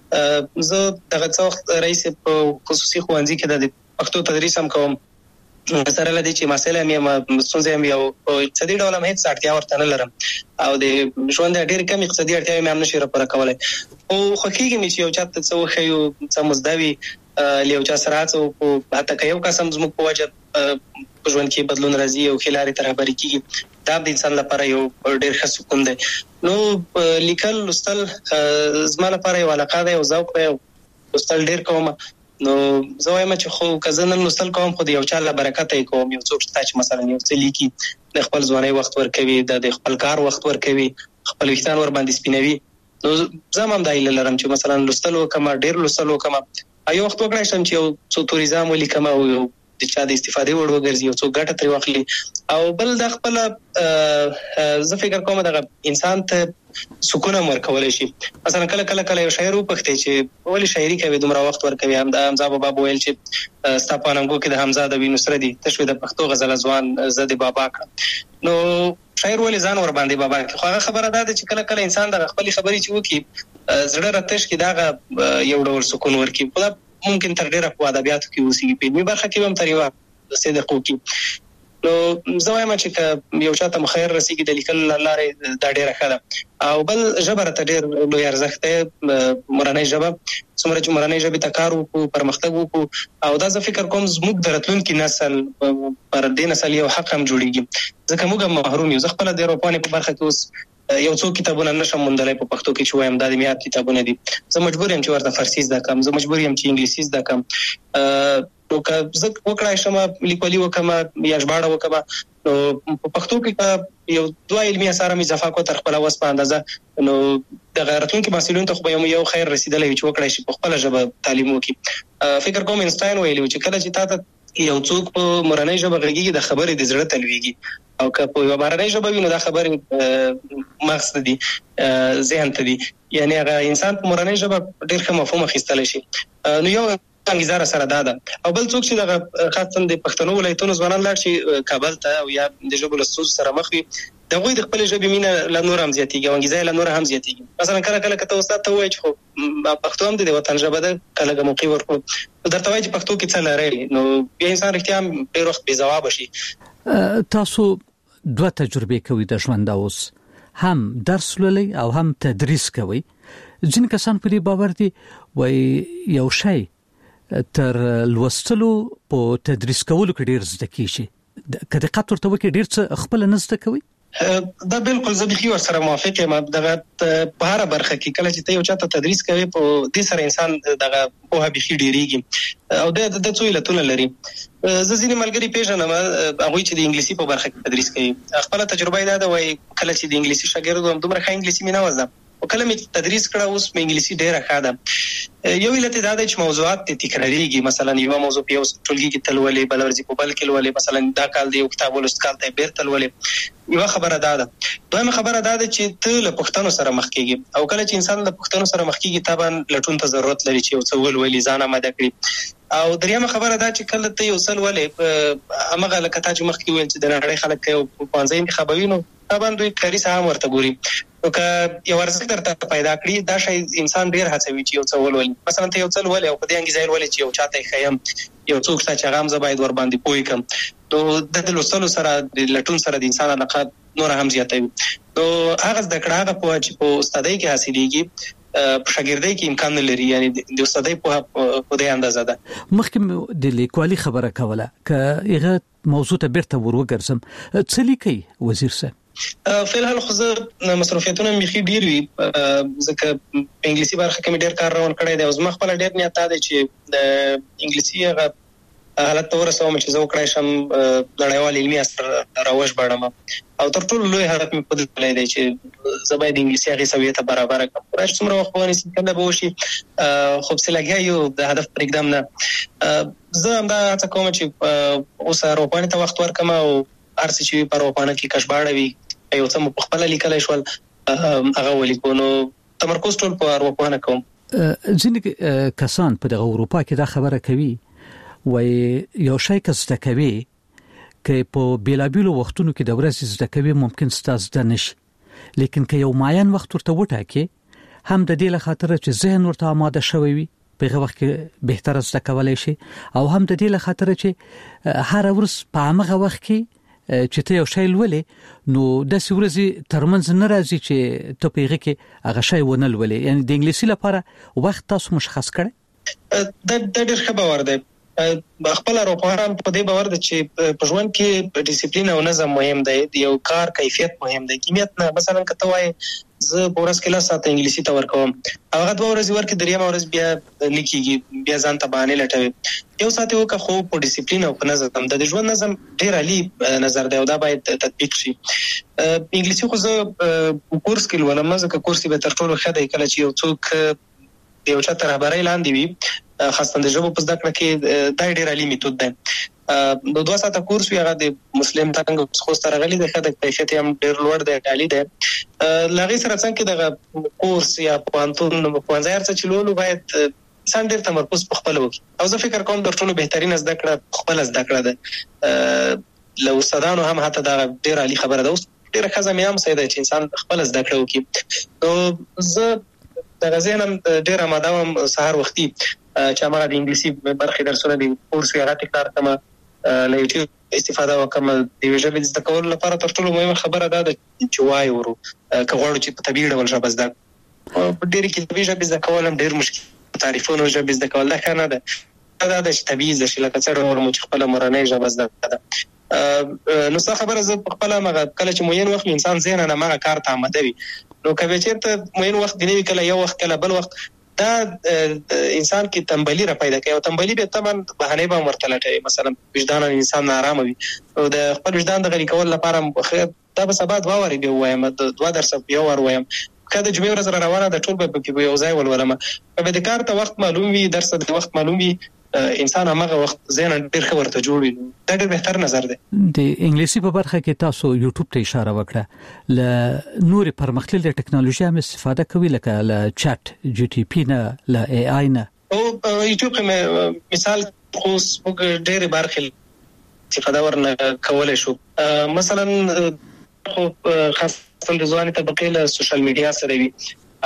زه دغه څه وخت رئیس په خصوصي ښوونځي کې د پښتو تدریس هم کوم، سره له دې چې مسایل هم یم ستونزې هم یو اقتصادي ډول هم هېڅ اړتیا ورته نه لرم او د ژوند ډېرې کم اقتصادي اړتیاوې مې هم نشي راپوره کولی، خو خوښېږي مې چې یو چا ته څه وښیو، څه مزده وي، له یو چا سره هڅه وکړو، حتی که یو کس هم زموږ په وجه په ژوند کې بدلون راځي او ښې لارې ته رهبري کېږي، دا د انسان لپاره یو ډېر ښه سکون دی. نو لیکل لوستل زما لپاره یو علاقه دی، یو ذوق دی، لوستل ډېر کوم. نو زه وایم چې خو که زه نن لوستل کوم خو د یو چا له برکته یې کوم. یو څوک شته چې مثلا یو څه لیکي، د خپل ځوانۍ وخت ورکوي، د خپل کار وخت ورکوي، خپل ویښتان ورباندې سپینوي. نو زه هم دا هیله لرم چې مثلا لوستل وکړم، ډېر لوستل وکړم، یو وخت وکړای شم چې یو څو توریزم ولیکم او یو د چا د استفادې وړ وګرځي، یو څو ګټه ترې واخلي. او بل د خپله زه فکر کوم دغه انسان ته سکون هم ورکولی شي. مثلا کله کله کله یو شاعر وپوښتې چې ولې شاعري کوي، دومره وخت ورکوي. حمزه بابا به ویل چې ستا په اننګو کې د حمزه ادبي نسره دي، ته شوې د پښتو غزله ځوان زه د بابا کړم. نو شاعر ولې ځان ورباندې بابا کوي؟ خو هغه خبره دا ده چې کله کله انسان دغه خپلې خبرې چې وکړي زړه راتش کې دغه یو ډول سکون ورکړي. خو دا ممکن تر ډېره په ادبیاتو کې اوسېږي، په علمي برخه کې هم تر یوه صدق وکړي. نو زه وایم چې که یو چا ته مخیر رسېږي د لیکلو له لارې دا ډېره ښه ده. او بل ژبه راته ډېر لوی ارزښت دی، مورنۍ ژبه. څومره چې مورنۍ ژبې ته کار وکړو، پرمختګ وکړو، او دا زه فکر کوم زموږ د راتلونکي نسل پر دې نسل یو حق هم جوړېږي، ځکه موږ هم محروم یو. زه خپله د اروپانې په برخه کې اوس یو څو کتابونه نشم موندلی په پښتو کې چې وایم دا د میاد کتابونه دي. زه مجبور یم چې ورته فارسي زده کړم، زه مجبور یم چې انګلیسي زده کړم. نو که زه وکړای شم لیکوالي وکړم یا ژباړه وکړم، نو په پښتو کې یو دوه علمي اثار هم اضافه کړو تر خپله وس په اندازه، نو دغه راتلونکي محصلینو ته خو به یو خیر رسېدلی وي چې وکړای شي په خپله ژبه تعلیم وکړي. فکر کوم اینسټاین ویلي و چې کله چې تا ته یو څوک په مورنۍ ژبه غږېږي د خبرې د زړه ته لوېږي، او که په یوه بهرنۍ ژبه وي نو دا خبرې مغز ته دي، ذهن ته دي، یعنې هغه انسان په مورنۍ ژبه ډېر ښه مفهوم اخیستلی شي. نو یو انګیزه را سره دا ده. او بل څوک چې دغه خاصا د پښتنو ولایتونو ځوانان لاړ شي کابل ته او یا د ژبو له ستونزو سره مخ وي، د هغوی د خپلې ژبې مینه لا نور هم زیاتېږي او انګیزه یې لا نور هم زیاتېږي. مثلا کله کله که ته استاد ته ووایې چې خو پښتو هم د وطن ژبه ده، که لږه موقع ورکړو، درته وایي چې پښتو کې څه لرئ، نو بیا انسان رښتیا هم ډېر وخت بې ځوابه شي. تاسو دوه تجربې کوي د ژوند، اوس هم درس لولئ او هم تدریس کوي. ځینې کسان په دې باور دي وایي یو شی تر لوستلو په تدریس کولو کې ډېر زده کېږي، که دقت ورته وکړي ډېر څه خپله نه زده کوي. دا بالکل زه بیخي ورسره موافق یم. دغه په هره برخه کې کله چې ته یو چا ته تدریس کوي، په دې سره انسان دغه پوهه بیخي ډېرېږي او د د څو علتونه لري. زه ځینې ملګري پېژنم هغوی چې د انګلیسي په برخه کې تدریس کوي. خپله تجربه یې دا ده، وایي کله چې د انګلیسي شاګرد وم دومره ښه انګلیسي مې نه وه زده، او کله مې تدریس کړه اوس مې انګلیسي ډېره ښه ده. یو علت دا دی چې موضوعات ته تکراریږي. مثلا یوه موضوع په یو ټولګي کې ته لولې، بله ورځې په بل کې لولې، مثلا دا کال د یو کتاب ولوست کال ته یې بېرته لولې. یوه خبره دا ده. دویمه خبره دا ده چې ته له پوښتنو سره مخ کېږي، او کله چې انسان له پوښتنو سره مخ کېږي طبعا لټون ته ضرورت لري چې یو څه ولولي، ځان آماده کړي. او دریمه خبره دا چې کله ته یو څه لولې، همغه لکه تا چې مخکې وویل چې د نړۍ خلک یو پوهنځی انتخابوي، نو طبعا دوی کاري ساحه هم ورته ګوري. نو که یو ارزښت درته پیدا کړي، دا شی انسان ډېر هڅوي چې یو څه ولولي. مثلا ته یو څه لولې او په دې انګیزه یې لولې چې یو چا ته یې ښیم، یو څوک شته چې هغه هم زه باید ورباندې پوه کړم، نو د لوستلو سره د لټون سره د انسان علاقه نور هم زیاتوي. نو هغه زده کړه هغه پوهه چې په استادۍ کې حاصلېږي په شاګردۍ کې امکان نه لري، یعنې د استادۍ پوهه په دې اندازه ده. مخکې د لیکوالي خبره کوله، که هغه موضوع ته بیرته ور وګرځم، څه لیکئ وزیر صاحب؟ فعلا خو زه مصروفیتونه مې بیخي ډېر وي، ځکه په انګلیسي برخه کې مې ډېر کار روان کړی دی، او زما خپله ډېر نیت دا دی چې د انګلیسي هغه حالت ته ورسوم چې زه وکړای شم نړیوال علمي اثر راوژباړم او تر ټولو لوی هدف مې په دې دی چې زه باید انګلیسي هغې سویې ته برابر کړم. راځي څومره وخت ونیسي کنده به وشي خو پسې لګیا یو د هدف پرېږدم نه. زه همدا هڅه کوم چې اوس اروپانې ته وخت ورکړم او هر څه چې وي په اروپانه کې کشباړه وي یو څه مو پخپله لیکلی شول هغه ولیکو. نو تمرکز ټول په اروپانه کوم. ځینې کسان په دغه اروپا کې دا خبره کوي وایي یو شی که زده کوي که په بیلابیلو وختونو کې د ورځې زده کوي ممکن ستا زده نشي، لیکن که یو معین وخت ورته وټاکي هم د دې له خاطره چې ذهن ورته آماده شوی وي په هغه وخت کې بهتر زده کولای شي، او هم د دې له خاطره چې هر ورځ په هغه وخت کې چې ته یو شی لولې نو د سورزي ترمنځ نه راځي چې ته په هغه کې هغه شی ونه لولې. یعنی د انګلیسي لپاره وخت تاسو مشخص کړئ. د د ډېر ښه باور دی. خپل اروپایان په دې باور دي چې په ژوند کې ډیسپلین او نظم مهم دی، یو کار کیفیت مهم دی. کمیت نه مثلا کته وای زه پورس کې لا ساعت انګلیسي ته ورکوم هغه دوه ورځې ورکې دریم ورځ بیا لیکيږي بیا ځان ته باندې لټوي. یو ساعت وکه خو په ډیسپلین او په نظم د ژوند نظم ډیر عالی نظر دی او دا باید تطبیق شي. انګلیسي خو زه کورس کې ولوم ځکه کورس به تر ټولو ښه دی کله چې یو څوک یو چا تر خبرې لاندې وي خاصه د ژبو په زده کړه کې دا ډیر عالی میتود دی. د دوه ساعته کورس وی هغه د مسلم څنګه خو سره غلي د خدای کیفیت هم ډیر لوړ دی عالی دی. لغې سره څنګه د کورس یا پوانتون په ځای څه چلولو باید انسان ډیر تمرکز په خپل وکړي او زه فکر کوم د ټولو بهترین زده کړه خپل زده کړه ده. لو استادانو هم حتی دا ډیر عالی خبره ده. اوس ډیر ښه مې هم سیده چې انسان خپل زده کړه وکړي. نو زه د غزینم ډیر آماده وم سهار وختي چې هغه د انګلیسي برخې درسونه دي کورس یې راته کار کړم له یوټیوب استفاده وکم. د ژبې زده کولو لپاره تر ټولو مهمه خبره ده چې وای ورو که غواړو چې په طبيعي ډول ژبه زده په ډېر کې طبيعي ژبه زده کول هم ډېر مشکل تعریفونو ژبه زده کول ده نه ده دا د طبيعي ژبه لکه څنګه ورمو چې خپل مورنۍ ژبه زده ده. نو څه خبره زه خپل مغه کله چې موین وخت انسان ذهن نه مغه کار ته آمده وي نو کله چې موین وخت دی کله یو وخت کله بل وخت دا انسان کې تنبلی را پیدا کوي او تنبلی به تمن بهانه به مرتلټي. مثلا وجدان انسان نارامه وي او د خپل وجدان د غلي کول لپاره دا به سبا دوا وری دی وایم دوا درس یو ور وایم کله جمعې ورځ روانه د ټول په یو ځای ولولم په د کار ته وخت معلوم وي درس د وخت معلوم وي انسان هغه وخت ذهن ډیر ښه ورته جوړ وي. دا ډیر بهتر نظر دی. د انګلیسي په برخه کې تاسو یوټیوب ته اشاره وکړه ل نور پرمختللي ټکنالوژي هم استفاده کوي لکه ل چات جی ټي پی نه ل ای آی نه او یوټیوب کې مثال خو ډیر برخه استفاده ورنه کولای شو. مثلا خو خاصه د ځواني طبقه له سوشل میډیا سره وي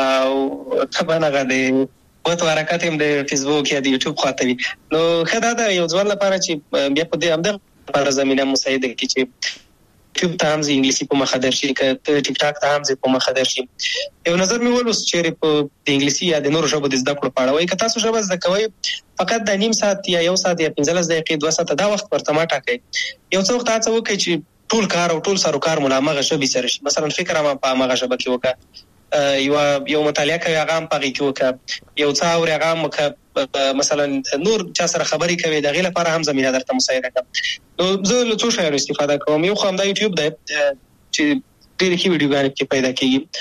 او طبعا هغه د وته حرکت هم د فیسبوک یا د یوټیوب خاطر وي. نو خدای دا یو ځوان لپاره چې بیا په دې هم د لپاره زمينه مساعده کوي چې یوټیوب ته هم انګلیسي په مخه درشي ک ټیک ټاک ته هم په مخه درشي. یو نظر مې ولوس چې په انګلیسي یا د نورو ژبو د زده کړو په اړه وایي که تاسو ژبه زده کوئ فقط د نیم ساعت یا یو ساعت یا پنځلس دقیقې دوه ساعت دا وخت ورته ما ټاکئ. یو څه وخت تاسو وکړئ چې ټول کار او ټول سروکار ملامغه ژبه سره شي. مثلا فکر ما په مغه ژبه کې وکړه یو یو مطالعه کوي هغه هم پغې کې وکړه یو څه اور هغه مکه مثلا نور چا سره خبرې کوي د غیله لپاره هم زمينه درته مساعده کوم. نو زه له څه شی استفاده کوم. یو خو هم د یوټیوب د چې ډېر کې ویډیوګانې کې پیدا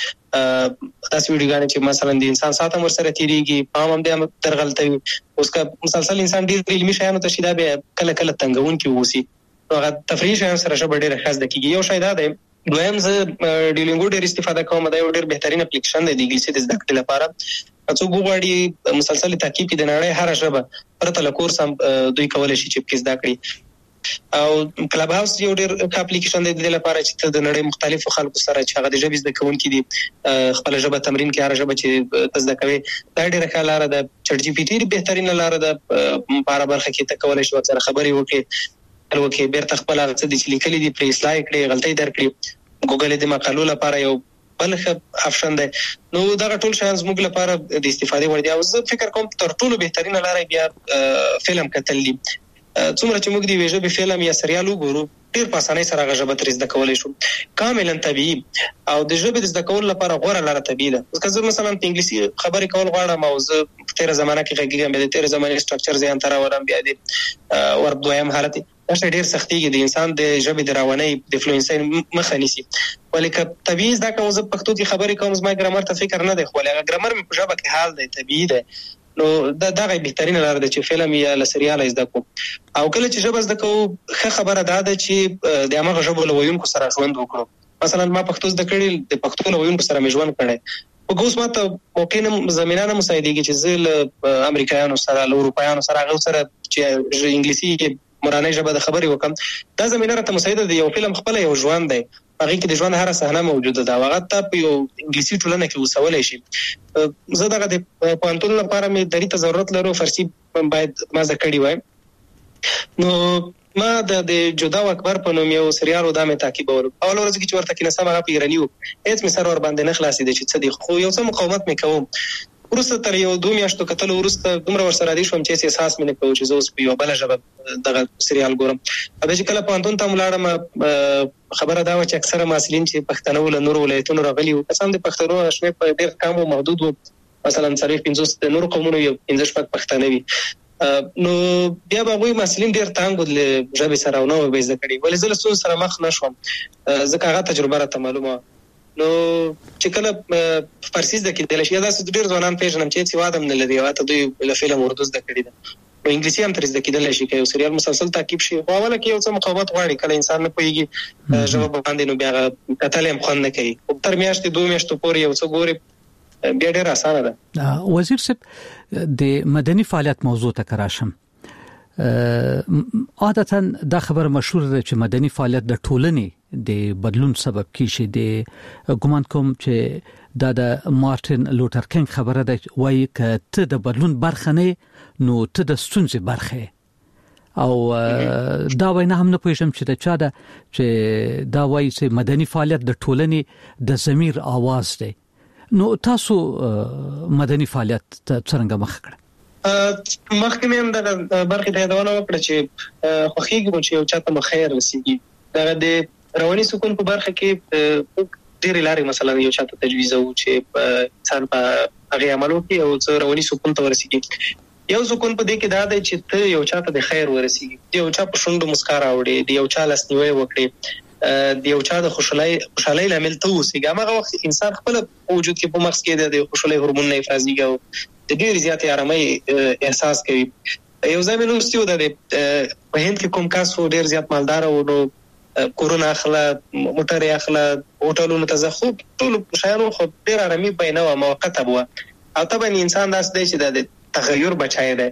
کیږي تاسو ویډیوګانې چې مثلا د انسان ساته مر سره تیریږي په هم د ترغلطوي اوس کا مسلسل انسان ډېر علمي شیانو ته شیدا به کله کله تنګون کې ووسی هغه تفریح شیان سره شبه ډېر خاص د کیږي. یو شی دا دی دویم زه ډیلینګو ډېر استفاده کوم دا یو ډېر بهترین اپلیکیشن دی د انګلیسي د زده کړې لپاره. څو غواړي مسلسل تعقیب د نړۍ هر ژبه پرته له کورس هم دوی کولای شي چې زده کړي او کلب هاوس یو ډېر اپلیکیشن دی د لپاره چې د نړۍ مختلفو خلکو سره چې هغه د ژبې زده کوونکي دي خپل ژبه تمرین کوي هر ژبه چې زده کوي دا ډېر ښه لاره ده. چټ جی پی ټي بهترین لاره ده په هر برخه کې ته کولای شي سره خبرې وکړي الوکه بیرته خپل هغه څه چې لیکلي دي پرې اصلاح کړي غلطۍ درکړي. ګوګل د مقالو لپاره یو بل ښه آپشن دی. نو دا ټول شان زموږ لپاره د استفادې وړ دي او زه فکر کوم تر ټولو بهترین لاره بیا فلم کتل دي. څومره چې موږ دی ویژه به فلم یا سریال وګورو ډیر په اسانۍ سره غږ به تر زده کولای شو کاملا طبيعي او د ژبې د زده کولو لپاره غوړه لاره طبيعي ده. ځکه زه مثلا په انګلیسي خبرې کول غواړم او زه په تیر زمانہ کې غږیږم د تیر زمانې سټرکچر ځان تر ورم بیا دي ور دویم حالت دا ډیر سختيږي د انسان د ژبې د رواني د فلوئنسي مخه نیسي. ولیکن طبيعي زده کوم زه پښتو کې خبرې کوم زما ګرامر ته فکر نه دی خو هغه ګرامر په ژبه کې حال دی طبيعي دی. نو دا دغه بهترینه لار ده چې فلم یا سریال زده کو او کله چې ژبه زده کو ښه خبره ده چې د هغه ژبه لویونکو سره ژوند وکړو. مثلا ما پښتو زده کړې د پښتو لویونکو سره مې ژوند کړی او اوس ما ته موقع نه زمينه نه مساعدېږي چې زه له امریکایانو سره له اروپایانو سره هغه سره چې انګلیسي مورانه ژبه د خبرې وکم دا زمينه راته مساعده دی. یو فلم خپل یو ژوند دی هغه کې د ژوند هر صحنه موجوده ده هغه ته په یو انګلیسي ټولنه کې وسولای شي. زه دغه د پوهنتون لپاره مې درې ته ضرورت لرو فارسی باید ما زده کړی وای نو ما د جدا او اکبر په نوم یو سریال ودامه تعقیبول. اول ورځ کې چې ورته کې نسمه هغه پیرانی و هیڅ مې سر ور باندې نه خلاصې دي چې څه دي خو یو څه مقاومت مې کوم. ورسته تر یو دوه میاشتو کتل ورسته دومره ورسره دي شوم چې احساس مې نه کوم چې زه اوس په یو بل ژبه دغه سریال ګورم. ابه چې کله پوهنتون ته ولاړم خبره دا و چې اکثره مسلمان چې پښتنو ول نور ولایتونو راغلي او قسم دي پښتنو شمه په ډېر کم او محدود و مثلا څلور پنځوس د نور قومونو یو پنځه شپږ پښتانه وي نو بیا به وي مسلمان ډېر تانګ ول ژبه سره نو به زده کړي ولې زله سو سره مخ نشوم ځکه هغه تجربه راته معلومه. نو چې کله فارسی زده کېدل شي دا څه ډېر ځوانان پیژنم چې څه وادم نه لري او ته دوی له فلم اردو زده کړی ده نو انګلیسي هم تر زده کېدل شي چې یو سریال مسلسل تعقیب شي خو اوله کې یو څه مقاومت غواړي کله انسان نه پوهیږي ژبه باندې نو بیا کتل هم خوند نه کوي او تر میاشتې دوه میاشتو پورې یو څه ګوري بیا ډېر اسانه ده. وزیر صاحب د مدني فعالیت موضوع ته کراشم عادتا دا خبر مشهور ده چې مدني فعالیت د ټولنې د بدلون سبب کیږي. د ګومان کوم چې دا د مارټین لوتر کینګ خبره ده وایي ک ته د بدلون برخه نه نو ته د ستونزې برخه او دا وینا هم نه پوهیږم چې د چا ده چې دا وایي چې مدني فعالیت د ټولنې د ضمیر आवाज دی. نو تاسو مدني فعالیت څنګه مخ کړئ؟ مخکې مې هم د برخې ته یادونه وکړه چې خوښیږم چې یو چاته مخیر رسیږي. دا د رواني سکون په برخه کې ډېر لارې مثلا یو چاته تجویزو چې انسان په هغه عملو کې او رواني سکون ته ورسیږي. یو سکون په دې کې دا دی چې ته یو چاته د خیر ورسیږي یو چا په شونډو مسکا راوړي دی یو چا لاسنیوي وکړي دی یو چا د خوشحالي خوشحالي لامل ته اوسېږي. هغه وخت انسان خپل وجود کې په مغز کې د خوشحالي هورمون نه افرازيږي او د ډېر زیاتې آرامۍ احساس کوي. یو ځای مې لوستي و د په هند کې کوم کس ډېر زیات مالدار و نو کورونه اخله موټر اخله هوټلونو ته ځه خو ټول شیانو خو ډېر آرامي بینه و موقته بوه او طبعا انسان داسې دی چې د تغیر بچای دی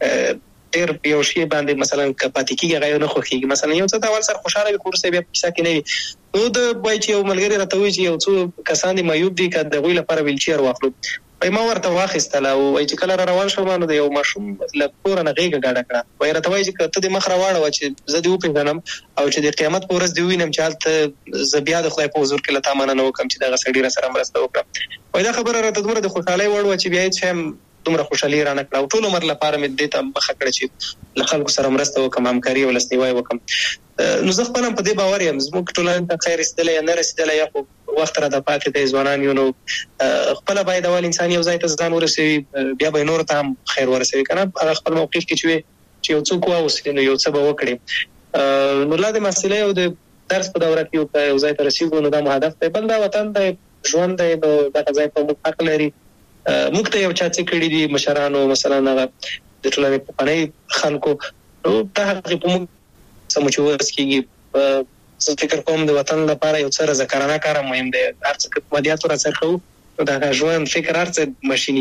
ډېر یو شی باندې مثلا کپاتې کېږي هغه نه خوښېږي مثلا یو څه د اول سر خوشحاله وي خو وروسته بیا په کیسه کې نه وي نو د وایي چې یو ملګري راته وایي چې یو څو کسان دي معیوب دي که د هغوی لپاره ویلچیر واخلو وای ما ورته واخیستله او وای چې کله را روان شوم نو د یو ماشوم له کوره نه غېږه ګاډه کړه وای راته وایي چې ته دې مخ راواړوه چې زه دې وپېژنم او چې د قیامت په ورځ دې ووینم چې هلته زه بیا د خدای په حضور کې له تا مننه وکړم چې دغه سړي راسره مرسته وکړه. وای دا خبره راته دومره د خوشحالۍ وړ وه چې بیا هېڅ شی هم دومره خوشحالي رانه کړه او ټول عمر لپاره مې دې ته مخه کړه چې له خلکو سره مرسته وکړم همکاري او لاسنیوی وکړم. نو زه خپل هم په دې باور یم زموږ ټولنې ته خیر رسېدلی یا نه رسېدلی یا خو وخت را د پاتې دی ځوانان یو نو خپله باید اول انسان یو ځای ته ځان ورسوي بیا به نورو ته هم خیر ورسوي که نه هغه خپل موقف کې چې وي چې یو څوک واوسي نو یو څه به وکړي. نو لا د محصلۍ او د درس په دوره کې یو ځای ته رسېږو نو دا مو هدف دی. بل دا وطن دی ژوند دی نو دغه ځای په موږ حق لري موږ ته یو چا څه کړي دي مشرانو مثلا هغه د ټولنې پخواني خلکو نو دا هغې په موږ څه مو چې وس کېږي. زه فکر کوم د وطن لپاره یو څه رضاکارانه کار مهم دی هر څه که مادیات ورسره کوو نو د ژوند فکر هر څه ماشیني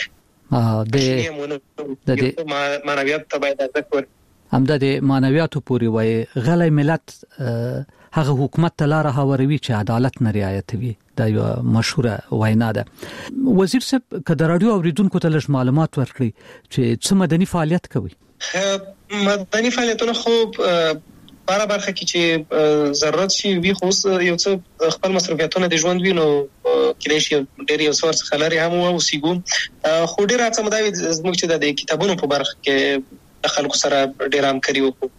کېږي د معنویات ته باید ارزښت ورکړو. همدا د معنویاتو پورې وایي غلی ملت هغه حکومت ته لاره هواروي چې عدالت نه رعایتوي دا یو مشهوره وینا ده. وزیر صاحب که د راډیو اوریدونکو ته لږ معلومات ورکړي چې څه مدني فعالیت کوي؟ مدني فعالیتونه خو باره برخه کې چې ضرورت شي وي خو یو څه خپل مصروفیتونه د ژوند وي نو کېدای شي ډېر یو څه ورڅخه لرې هم واوسېږو خو ډېر هڅه مو دا وي زموږ چې د کتابونو په برخه کې د خلکو سره ډېره همکاري وکړو.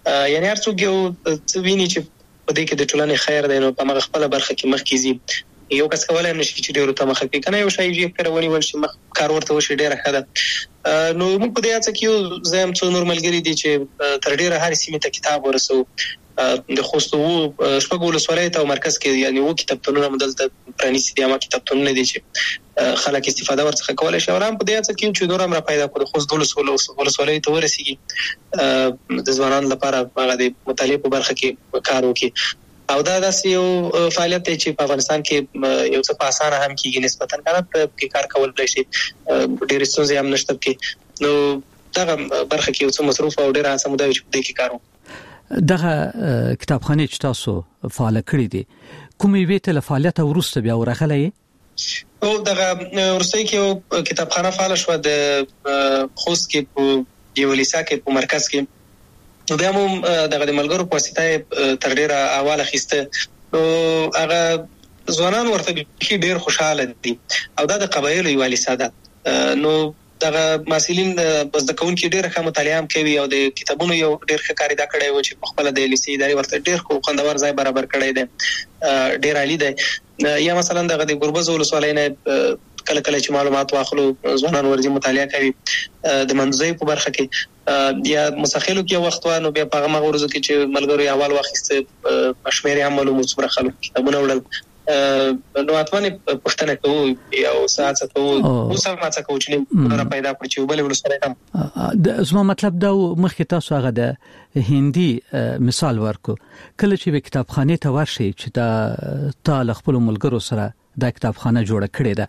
یعنی هر څوک یو څه ویني چې په دې کې د ټولنې خیر دی نو په هغه خپل برخه کې مخکې ځي یو کس کولای نشي چې ډیرو ته مخ کې کنه یو شی یې کړونی ول شي مخ کار ورته وشي ډیره ښه ده نو موږ په دې اړه کې زم څو نورمالګری دي چې تر ډیره هر سیمه ته کتاب ورسو د خوستو شپږ ولسوالۍ ته مرکز کې یعنی وو کتابتونونه مدلته پرانیسي دي ما کتابتونونه دي چې خلک استفاده ورڅخه کولای شي ورام په دې اړه کې چې نور امر پیدا کړو خوست د ولسوالۍ ته ورسیږي د ځوانانو لپاره هغه د مطالعه په برخه کې کار وکړي او دا داسې یو فعالیت دی چې په افغانستان کې یو څه په اسانه هم کېږي نسبتاً کنه په کار کولای شي ډېر ستونزې هم نشته کې نو دا برخه کې یو څه مصروف او ډېر هڅه مو دا چې په دې کې کار وکړو دغه کتابخانه چې تاسو فعال کړی دي کومې وی ته فعالیت ورسته بیا ورغلې او دغه ورسته کې کتابخانه فعال شو د خوست کې په یو لیسا کې په مرکز کې نو بیا مو دغه د ملګرو په واسطه تر ډیره اواله خسته نو هغه ځوانان ورته ډیر خوشاله دي او دا د قبایلو یو لیسا ده نو دغه مسلین بس د کون کې ډیر ښه مطالعه کوي او د کتابونو یو ډیر ښه کاری دا کړی و چې خپل د لیسې ادارې ورته ډیر خو خوندور ځای برابر کړی دی ډیر عالی دی یا مثلا دغه د ګربز ولسوالۍ نه کله کله چې معلومات واخلو ځوانان ورځي مطالعه کوي د منځي په برخه کې یا مسخلو کې وخت وانه بیا په هغه ورځو کې چې ملګرو اول واخیسته پښمیر هم معلومات سره خلک کتابونه وړل نو اتمنه پښتنه کوو یا ساعت کوو اوس هم څه کوو چې نور پیدا کړی چې بل ولسوالۍ هم د زما مطلب دا مخکې تاسو هغه د هندي مثال ورکو کله چې کتابخانه ته ورشي چې دا تال خپل ملګرو سره د کتابخانه جوړه کړې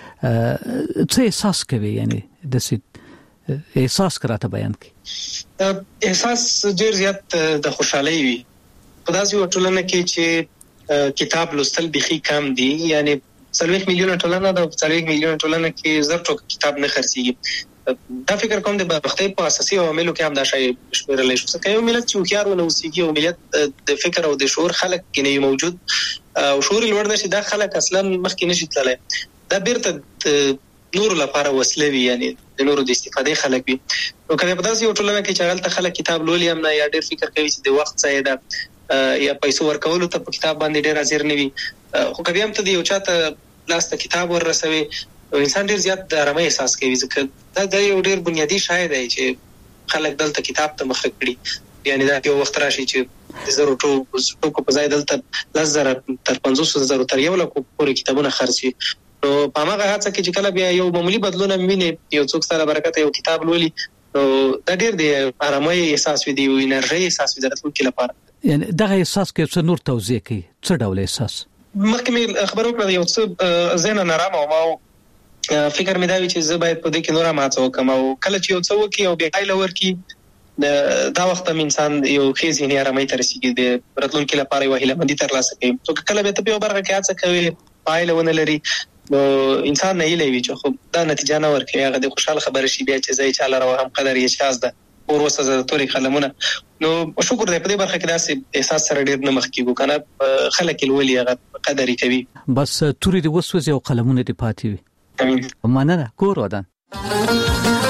ده څه احساس کوي یعنی د سې احساس کراته بیان کی احساس ډیر زیات د خوشحالي وي په داسې ټولنه کې چې کتاب لوستل بخي کم دي یعنی څلوېښت میلیونه ټولنه د څلوېښت میلیونه ټولنه کې زر ټوک کتاب نه خرڅيږي دا فکر کوم د بختي په اساسي عواملو کې هم دا شی شمیرل شي چې یو ملت چې خيار ونه وسیږي او ملت د فکر او د شعور خلک کې نه موجود او شعور لوړ نشي دا خلک اصلا مخکې نشي تللی دا بیرته نور لپاره وسلوي یعنی د نورو د استفادې خلک وي نو کله په داسې ټولنه کې چې غلطه خلک کتاب لولي هم نه یا ډېر فکر کوي چې د وخت ځای ده یا پیسو ورکول ته په کتاب باندې ډېر حاضر نه وي خو کبي هم ته دی یو چاته لاس ته کتاب ورسوي انسان ډېر زیات آرامي احساس کوي ځکه دا د یو ډېر بنیادی شای دی چې خلک دلته کتاب ته مخ کړي یعنی دا یو وخت راشي چې د زرو ټوکو په ځای دلته لس زره تر پنځوس زره تر یو لک پورې کتابونه خرڅي نو په هغه هڅه کې چې کله بیا یو معمولی بدلون ویني یو څوک سره برکت یو کتاب لولي نو دا ډېر دی آرامي احساس وي دی او انرژي احساس وي درته کې لپاره یعنی دغه احساس کې څه نور توضیح کوي څه ډول احساس مخکې مې خبرو کړې یو څه ذهن نارامه او ما فکر مې دا وی چې زه باید په دې کې نور ماته وکم او کله چې یو څه وکي او بیا ایله ورکی دا وخت هم انسان یو خېزي نه آرامي تر رسیدي د راتلونکو لپاره یو هیله مندي تر لاسه کوي نو کله به ته په برخه کې هڅه کوي پایله ونه لري نو انسان نه ایله وی چې خو دا نتیجه نه ورکوي هغه د خوشاله خبره شي بیا چې زای چاله راو هم قدر یې شاز ده اور وسه د توري قلمونه نو شکر دې په دې برخه کې داسې احساس سره ډیر نه مخ کیږو کنه خلک الولي هغه قدر کوي بس توري دې وسوځي او قلمونه دې پاتې وي مننه کور ودان